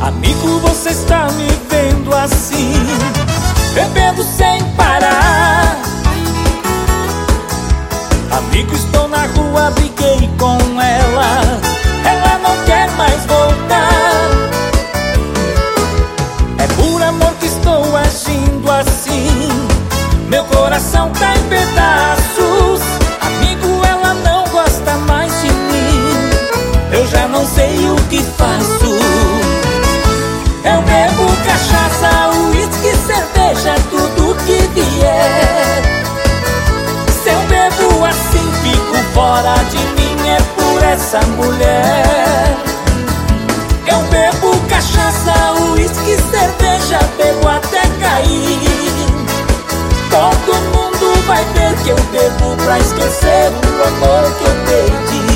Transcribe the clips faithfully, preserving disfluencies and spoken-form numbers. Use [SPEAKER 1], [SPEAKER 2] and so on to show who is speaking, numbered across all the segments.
[SPEAKER 1] Amigo, você está me vendo assim, bebendo sem parar. Amigo, estou na rua, briguei com ela, ela não quer mais voltar. É por amor que estou agindo assim, meu coração tá em pedaços. Amigo, ela não gosta mais de mim, eu já não sei o que faço. Eu bebo cachaça, uísque, cerveja, tudo que vier. Se eu bebo assim, fico fora de mim, é por essa mulher. Eu bebo cachaça, uísque, cerveja, bebo até cair. Todo mundo vai ver que eu bebo pra esquecer o amor que eu perdi.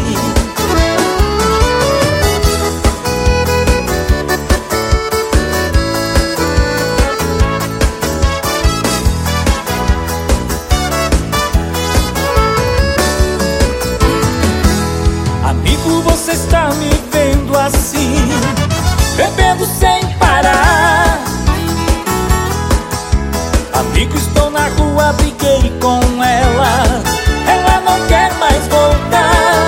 [SPEAKER 1] Amigo, você está me vendo assim, bebendo sem parar. Amigo, estou na rua, briguei com ela, ela não quer mais voltar.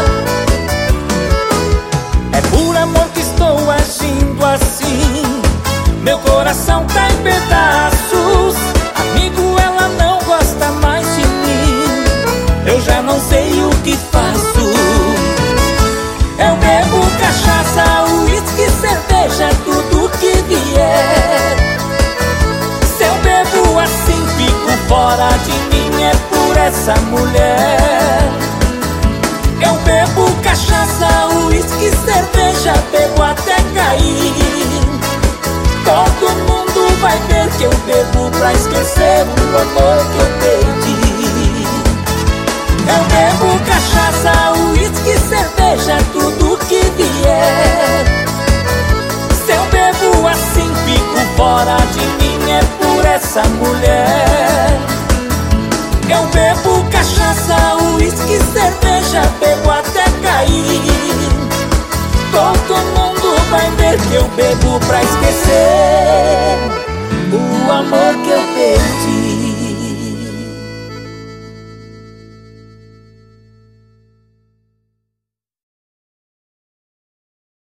[SPEAKER 1] É por amor que estou agindo assim, meu coração tá em pedaços. Amigo, ela não gosta mais de mim, eu já não sei o que faço. Eu bebo cachaça, uísque, cerveja, tudo que vier. Se eu bebo assim, fico fora de mim, é por essa mulher. Eu bebo cachaça, uísque, cerveja, bebo até cair. Todo mundo vai ver que eu bebo pra esquecer o amor que eu perdi. Eu bebo cachaça, uísque, cerveja, tudo que vier. Se eu bebo assim, fico fora de mim, é por essa mulher. Eu bebo cachaça, uísque, cerveja, bebo até cair. Todo mundo vai ver que eu bebo pra esquecer o amor que eu perdi.